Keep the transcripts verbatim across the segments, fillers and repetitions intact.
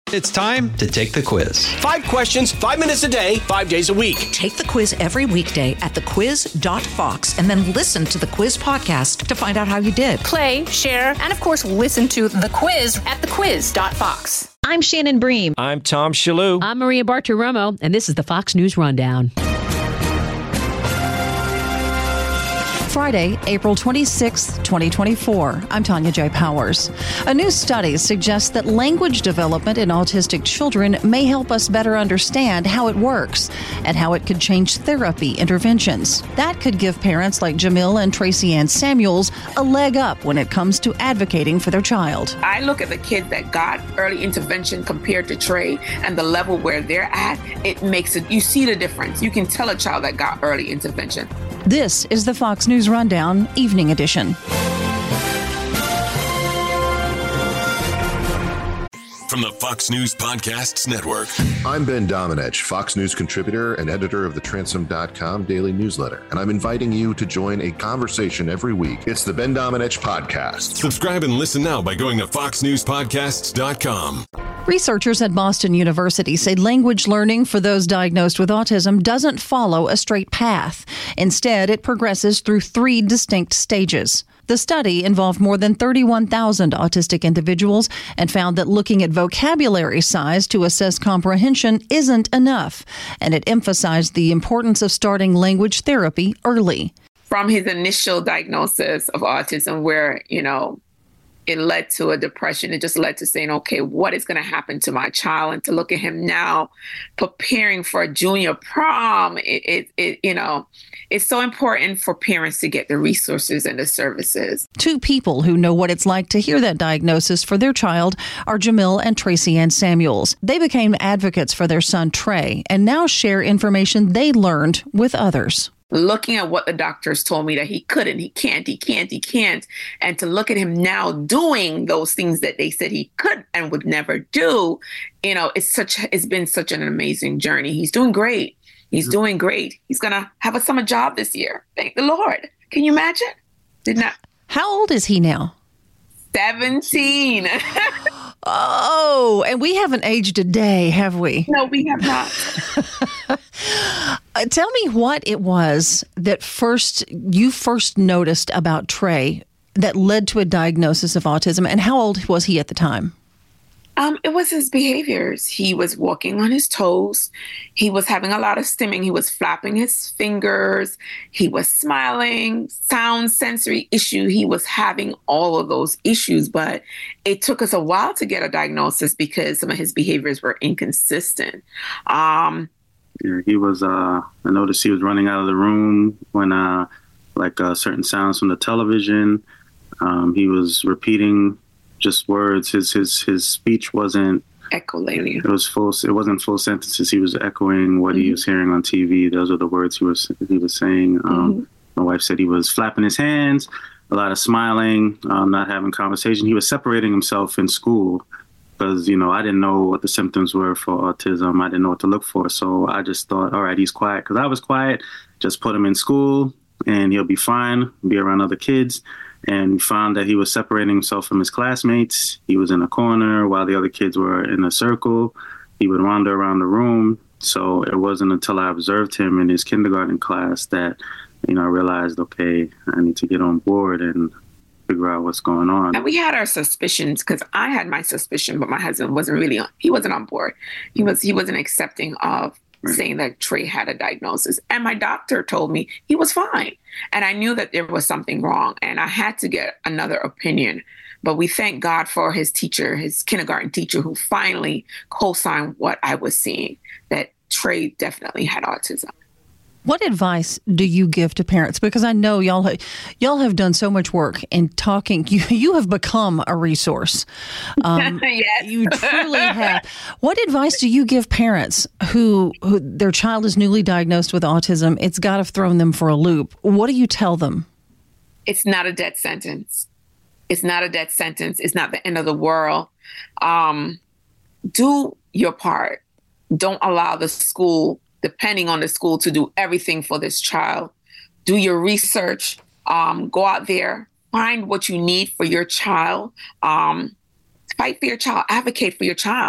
It's time to take the quiz. Five questions, five minutes a day, five days a week. Take the quiz every weekday at the quiz dot fox and then listen to the quiz podcast to find out how you did. Play, share, and of course, listen to the quiz at the quiz dot fox. I'm Shannon Bream. I'm Tom Shalhoub. I'm Maria Bartiromo, and this is the Fox News Rundown. Friday, April twenty-sixth, twenty twenty-four. I'm Tanya J. Powers. A new study suggests that language development in autistic children may help us better understand how it works and how it could change therapy interventions. That could give parents like Jamil and Tracy Ann Samuels a leg up when it comes to advocating for their child. I look at the kids that got early intervention compared to Trey and the level where they're at. It makes it, you see the difference. You can tell a child that got early intervention. This is the Fox News Rundown, Evening Edition. From the Fox News Podcasts Network. I'm Ben Domenech, Fox News contributor and editor of the Transom dot com daily newsletter, and I'm inviting you to join a conversation every week. It's the Ben Domenech Podcast. Subscribe and listen now by going to fox news podcasts dot com. Researchers at Boston University say language learning for those diagnosed with autism doesn't follow a straight path. Instead, it progresses through three distinct stages. The study involved more than thirty-one thousand autistic individuals and found that looking at vocabulary size to assess comprehension isn't enough, and it emphasized the importance of starting language therapy early. From his initial diagnosis of autism, where, you know, it led to a depression. It just led to saying, okay, what is going to happen to my child? And to look at him now preparing for a junior prom, it, it, it, you know, it's so important for parents to get the resources and the services. Two people who know what it's like to hear that diagnosis for their child are Jamil and Tracy Ann Samuels. They became advocates for their son, Trey, and now share information they learned with others. Looking at what the doctors told me that he couldn't, he can't, he can't, he can't. And to look at him now doing those things that they said he could and would never do, you know, it's such, it's been such an amazing journey. He's doing great. He's mm-hmm. doing great. He's going to have a summer job this year. Thank the Lord. Can you imagine? Did not. How old is he now? seventeen. Oh, and we haven't aged a day, have we? No, we have not. uh, tell me what it was that first you first noticed about Trey that led to a diagnosis of autism, and how old was he at the time? Um, it was his behaviors. He was walking on his toes. He was having a lot of stimming. He was flapping his fingers. He was smiling. Sound sensory issue. He was having all of those issues, but it took us a while to get a diagnosis because some of his behaviors were inconsistent. Um, yeah, he was, uh, I noticed he was running out of the room when, uh, like, uh, certain sounds from the television. Um, he was repeating just words. His his his speech wasn't echolalia. It was full. It wasn't full sentences. He was echoing what mm-hmm. he was hearing on T V. Those are the words he was he was saying. Um, mm-hmm. My wife said he was flapping his hands, a lot of smiling, um, not having conversation. He was separating himself in school because, you know, I didn't know what the symptoms were for autism. I didn't know what to look for. So I just thought, all right, he's quiet because I was quiet. Just put him in school and he'll be fine, be around other kids. And we found that he was separating himself from his classmates. He was in a corner while the other kids were in a circle. He would wander around the room. So it wasn't until I observed him in his kindergarten class that, you know, I realized, okay, I need to get on board and figure out what's going on. And we had our suspicions because I had my suspicion, but my husband wasn't really, on, he wasn't on board. He was, he wasn't accepting of Right. saying that Trey had a diagnosis. And my doctor told me he was fine. And I knew that there was something wrong. And I had to get another opinion. But we thank God for his teacher, his kindergarten teacher, who finally co-signed what I was seeing, that Trey definitely had autism. What advice do you give to parents? Because I know y'all ha- y'all have done so much work in talking. You you have become a resource. Um, yes. You truly have. What advice do you give parents who, who their child is newly diagnosed with autism? It's got to throw them for a loop. What do you tell them? It's not a death sentence. It's not a death sentence. It's not the end of the world. Um, do your part. Don't allow the school, depending on the school, to do everything for this child. Do your research, um, go out there, find what you need for your child, um, fight for your child, advocate for your child.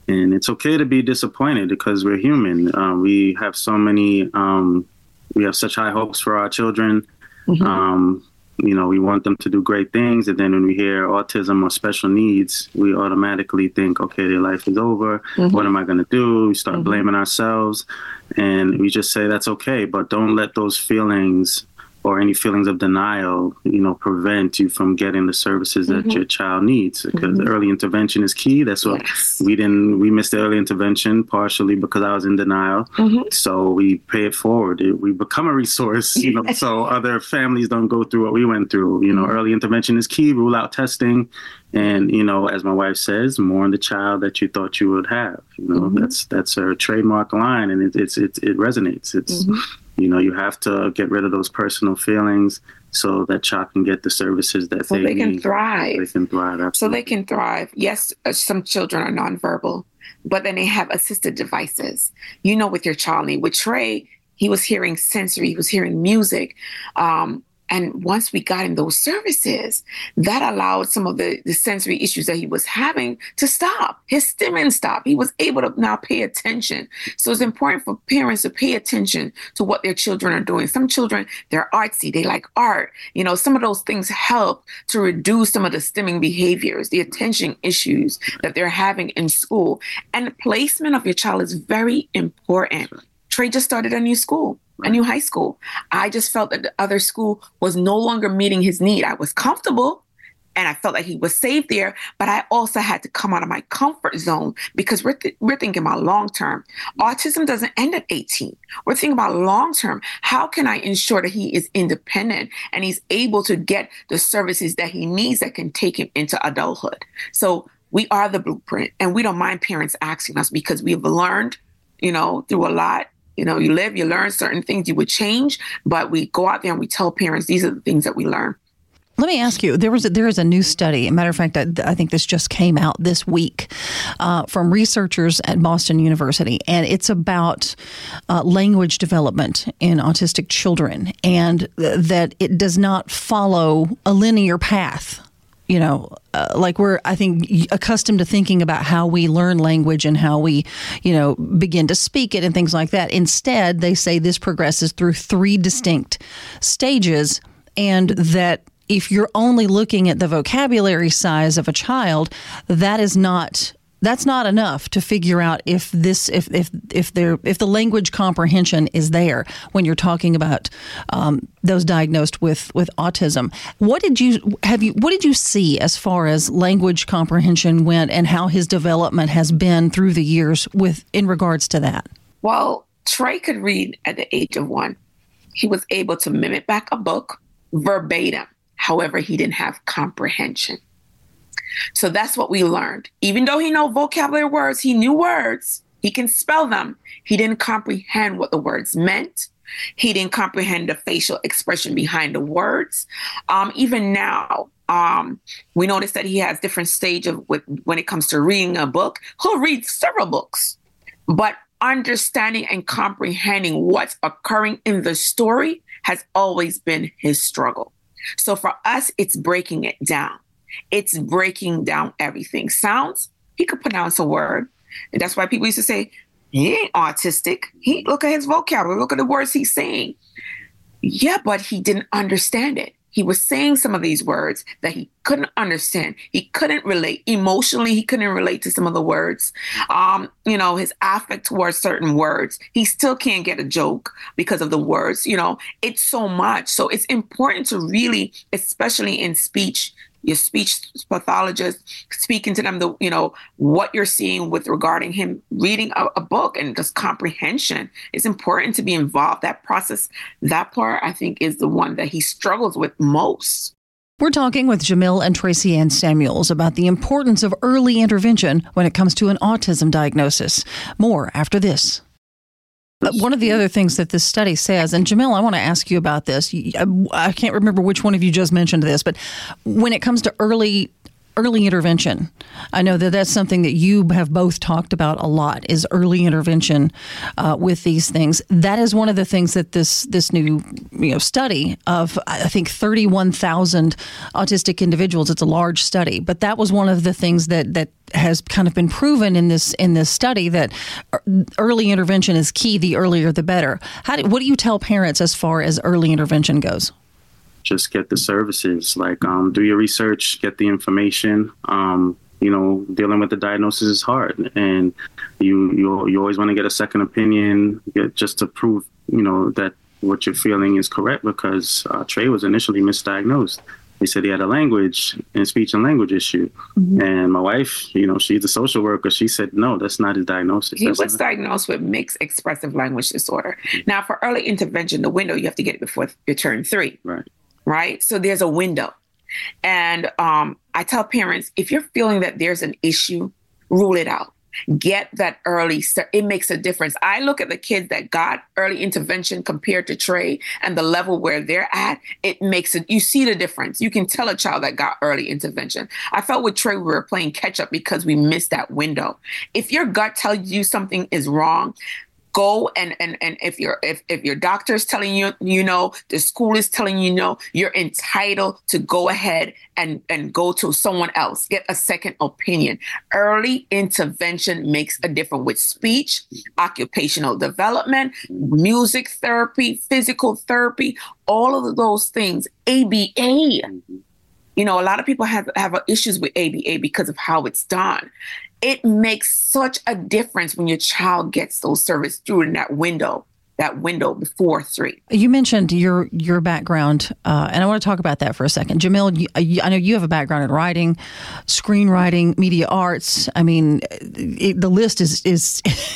And it's okay to be disappointed because we're human. Um, we have so many, um, we have such high hopes for our children. Mm-hmm. Um, you know, we want them to do great things. And then when we hear autism or special needs, we automatically think, okay, their life is over. Mm-hmm. What am I going to do? We start mm-hmm. blaming ourselves. And we just say that's okay. But don't let those feelings or any feelings of denial, you know, prevent you from getting the services that mm-hmm. your child needs. Because mm-hmm. early intervention is key. That's what yes. we didn't, we missed the early intervention partially because I was in denial. Mm-hmm. So we pay it forward. It, we become a resource, you know, so other families don't go through what we went through. You know, mm-hmm. early intervention is key, rule out testing. And, you know, as my wife says, mourn the child that you thought you would have. You know, mm-hmm. that's that's her trademark line, and it, it's it, it resonates. It's mm-hmm. you know, you have to get rid of those personal feelings so that child can get the services that so they, they need. can thrive. They can thrive. Absolutely. So they can thrive. Yes, uh, some children are nonverbal, but then they have assisted devices. You know, with your child need. With Trey, he was hearing sensory. He was hearing music. Um, And once we got him those services, that allowed some of the, the sensory issues that he was having to stop. His stimming stopped. He was able to now pay attention. So it's important for parents to pay attention to what their children are doing. Some children, they're artsy. They like art. You know, some of those things help to reduce some of the stimming behaviors, the attention issues that they're having in school. And the placement of your child is very important. Trey just started a new school. A new high school. I just felt that the other school was no longer meeting his need. I was comfortable and I felt like he was safe there, but I also had to come out of my comfort zone because we're, th- we're thinking about long term. Autism doesn't end at eighteen. We're thinking about long term. How can I ensure that he is independent and he's able to get the services that he needs that can take him into adulthood? So we are the blueprint, and we don't mind parents asking us because we've learned, you know, through a lot. You know, you live, you learn certain things you would change, but we go out there and we tell parents these are the things that we learn. Let me ask you, there was a, there is a new study. As a matter of fact, I, I think this just came out this week uh, from researchers at Boston University, and it's about uh, language development in autistic children, and th- that it does not follow a linear path. You know, uh, like we're, I think, accustomed to thinking about how we learn language and how we, you know, begin to speak it and things like that. Instead, they say this progresses through three distinct stages, and that if you're only looking at the vocabulary size of a child, that is not that's not enough to figure out if this if if if there if the language comprehension is there when you're talking about um, those diagnosed with with autism. What did you have you what did you see as far as language comprehension went, and how his development has been through the years with in regards to that? Well, Trey could read at the age of one. He was able to mimic back a book verbatim. However, he didn't have comprehension. So that's what we learned. Even though he knew vocabulary words, he knew words, he can spell them. He didn't comprehend what the words meant. He didn't comprehend the facial expression behind the words. Um, even now, um, we notice that he has different stage of with, when it comes to reading a book. He'll read several books, but understanding and comprehending what's occurring in the story has always been his struggle. So for us, it's breaking it down. It's breaking down everything. Sounds, he could pronounce a word. And that's why people used to say, he ain't autistic. He look at his vocabulary, look at the words he's saying. Yeah, but he didn't understand it. He was saying some of these words that he couldn't understand. He couldn't relate. Emotionally, he couldn't relate to some of the words. Um, you know, his affect towards certain words. He still can't get a joke because of the words. You know, it's so much. So it's important to really, especially in speech, your speech pathologist, speaking to them, the you know, what you're seeing with regarding him reading a, a book and just comprehension. It's important to be involved. That process, that part, I think, is the one that he struggles with most. We're talking with Jamil and Tracy Ann Samuels about the importance of early intervention when it comes to an autism diagnosis. More after this. One of the other things that this study says, and Jamil, I want to ask you about this. I can't remember which one of you just mentioned this, but when it comes to early early intervention. I know that that's something that you have both talked about a lot, is early intervention uh, with these things. That is one of the things that this this new you know study of, I think, thirty-one thousand autistic individuals, it's a large study, but that was one of the things that that has kind of been proven in this in this study, that early intervention is key. The earlier, the better. How do, what do you tell parents as far as early intervention goes? Just get the services, like um, do your research, get the information. Um, you know, dealing with the diagnosis is hard, and you you, you always want to get a second opinion, get, just to prove, you know, that what you're feeling is correct, because uh, Trey was initially misdiagnosed. They said he had a language and speech and language issue. Mm-hmm. And my wife, you know, she's a social worker. She said, no, that's not his diagnosis. He that's was not- diagnosed with mixed expressive language disorder. Mm-hmm. Now, for early intervention, the window, you have to get it before you turn three. Right. Right. So there's a window. And um, I tell parents, if you're feeling that there's an issue, rule it out. Get that early start. It makes a difference. I look at the kids that got early intervention compared to Trey and the level where they're at. It makes it, you see the difference. You can tell a child that got early intervention. I felt with Trey, we were playing catch up because we missed that window. If your gut tells you something is wrong, go and, and, and if your if, if your doctor is telling you, you know, the school is telling you no, you're entitled to go ahead and, and go to someone else. Get a second opinion. Early intervention makes a difference with speech, occupational development, music therapy, physical therapy, all of those things. A B A. You know, a lot of people have, have issues with A B A because of how it's done. It makes such a difference when your child gets those services through in that window, that window before three. You mentioned your your background, uh, and I want to talk about that for a second. Jamil, you, I know you have a background in writing, screenwriting, media arts. I mean, it, the list is is,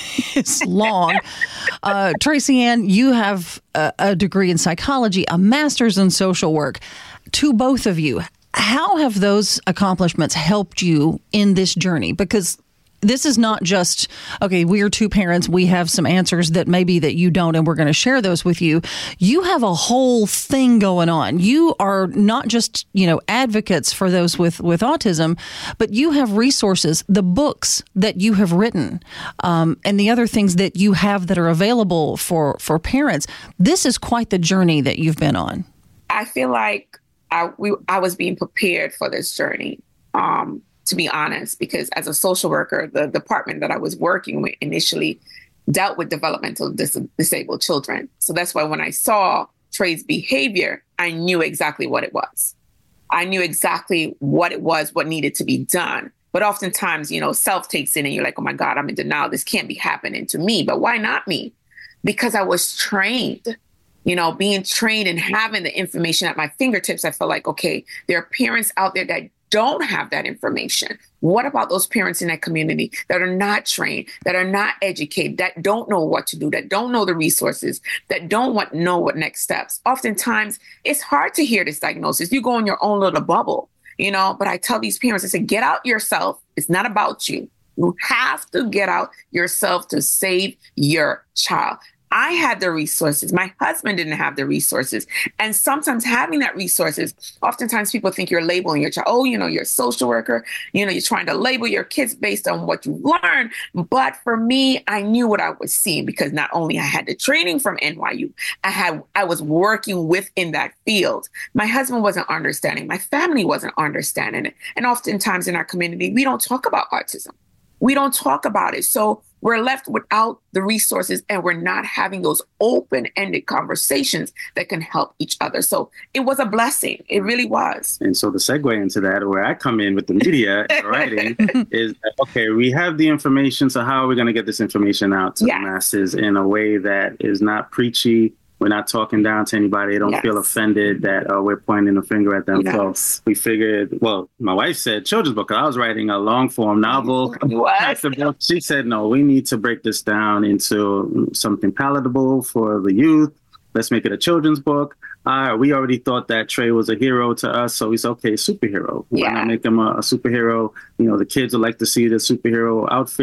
is long. Uh, Tracy Ann, you have a, a degree in psychology, a master's in social work. To both of you, how have those accomplishments helped you in this journey? Because this is not just, okay, we are two parents, we have some answers that maybe that you don't, and we're going to share those with you. You have a whole thing going on. You are not just, you know, advocates for those with, with autism, but you have resources, the books that you have written, um, and the other things that you have that are available for, for parents. This is quite the journey that you've been on. I feel like I, we, I was being prepared for this journey, um, to be honest, because as a social worker, the department that I was working with initially dealt with developmental dis- disabled children. So that's why when I saw Trey's behavior, I knew exactly what it was. I knew exactly what it was, what needed to be done. But oftentimes, you know, self takes in and you're like, oh, my God, I'm in denial. This can't be happening to me. But why not me? Because I was trained. You know, being trained and having the information at my fingertips, I felt like, okay, there are parents out there that don't have that information. What about those parents in that community that are not trained, that are not educated, that don't know what to do, that don't know the resources, that don't want to know what next steps? Oftentimes, it's hard to hear this diagnosis. You go in your own little bubble, you know, but I tell these parents, I say, get out yourself. It's not about you. You have to get out yourself to save your child. I had the resources. My husband didn't have the resources. And sometimes having that resources, oftentimes people think you're labeling your child. Oh, you know, you're a social worker. You know, you're trying to label your kids based on what you learned. But for me, I knew what I was seeing because not only I had the training from N Y U, I had I was working within that field. My husband wasn't understanding. My family wasn't understanding it. And oftentimes in our community, we don't talk about autism. We don't talk about it. So we're left without the resources and we're not having those open-ended conversations that can help each other. So it was a blessing. It really was. And so the segue into that, where I come in with the media and writing, is, okay, we have the information. So how are we going to get this information out to yes. the masses in a way that is not preachy? We're not talking down to anybody. They don't yes. feel offended that uh, we're pointing a finger at them. Yes. So we figured, well, my wife said children's book. I was writing a long form novel. What? She said, no, we need to break this down into something palatable for the youth. Let's make it a children's book. Uh, we already thought that Trey was a hero to us. So we said, okay, superhero. Why yeah. not make him a, a superhero? You know, the kids would like to see the superhero outfit.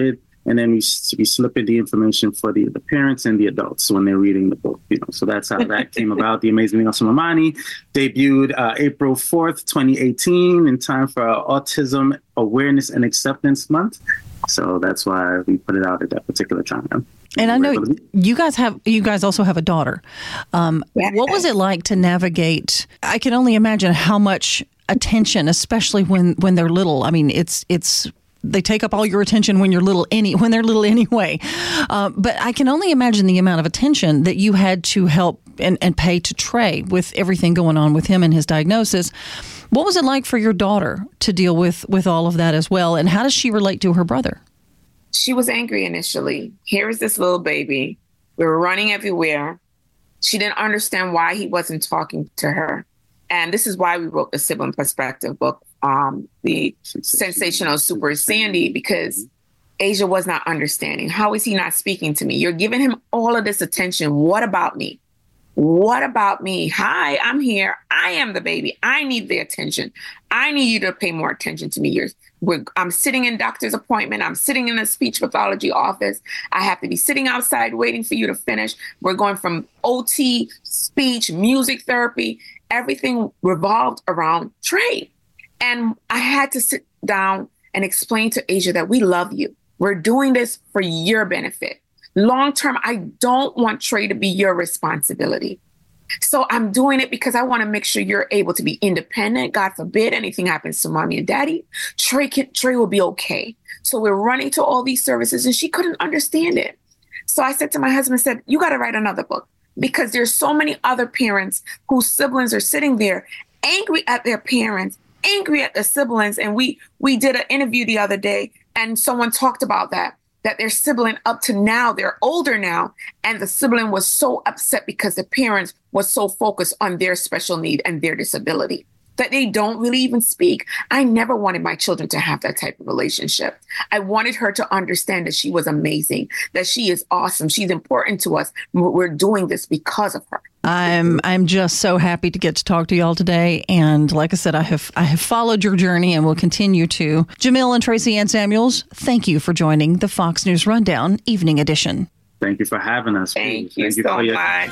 and then we we slip in the information for the, the parents and the adults when they're reading the book. You know, so that's how that came about. The Amazing Awesome Imani debuted uh, April fourth, twenty eighteen, in time for Autism Awareness and Acceptance Month. So that's why we put it out at that particular time. And I know you guys have, you guys also have a daughter. Um, yeah. What was it like to navigate? I can only imagine how much attention, especially when, when they're little. I mean, it's, it's, they take up all your attention when you're little, any, when they're little anyway. Uh, but I can only imagine the amount of attention that you had to help and, and pay to Trey with everything going on with him and his diagnosis. What was it like for your daughter to deal with, with all of that as well? And how does she relate to her brother? She was angry initially. Here is this little baby. We were running everywhere. She didn't understand why he wasn't talking to her. And this is why we wrote the Sibling Perspective book, um, the Sensational Super Sandy, because Asia was not understanding. How is he not speaking to me? You're giving him all of this attention. What about me? What about me? Hi, I'm here. I am the baby. I need the attention. I need you to pay more attention to me. You're, we're, I'm sitting in doctor's appointment. I'm sitting in a speech pathology office. I have to be sitting outside waiting for you to finish. We're going from O T, speech, music therapy. Everything revolved around Trey. And I had to sit down and explain to Asia that we love you. We're doing this for your benefit. Long term, I don't want Trey to be your responsibility. So I'm doing it because I want to make sure you're able to be independent. God forbid anything happens to mommy and daddy. Trey can, Trey will be okay. So we're running to all these services and she couldn't understand it. So I said to my husband, said, you got to write another book because there's so many other parents whose siblings are sitting there angry at their parents, angry at the siblings. And we, we did an interview the other day and someone talked about that. that their sibling up to now, they're older now, and the sibling was so upset because the parents was so focused on their special need and their disability that they don't really even speak. I never wanted my children to have that type of relationship. I wanted her to understand that she was amazing, that she is awesome. She's important to us. We're doing this because of her. I'm I'm just so happy to get to talk to y'all today. And like I said, I have I have followed your journey and will continue to. Jamil and Tracy Ann Samuels, thank you for joining the Fox News Rundown Evening Edition. Thank you for having us. Thank you Thank you so your- much.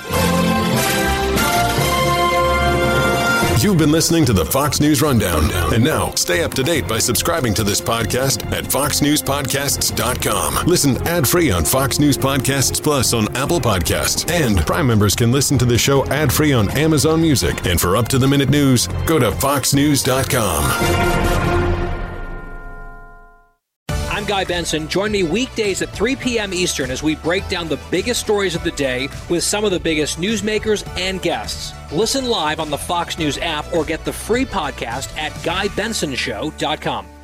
You've been listening to the Fox News Rundown. And now, stay up to date by subscribing to this podcast at fox news podcasts dot com. Listen ad-free on Fox News Podcasts Plus on Apple Podcasts. And Prime members can listen to the show ad-free on Amazon Music. And for up-to-the-minute news, go to fox news dot com. I'm Guy Benson. Join me weekdays at three p.m. Eastern as we break down the biggest stories of the day with some of the biggest newsmakers and guests. Listen live on the Fox News app or get the free podcast at guy benson show dot com.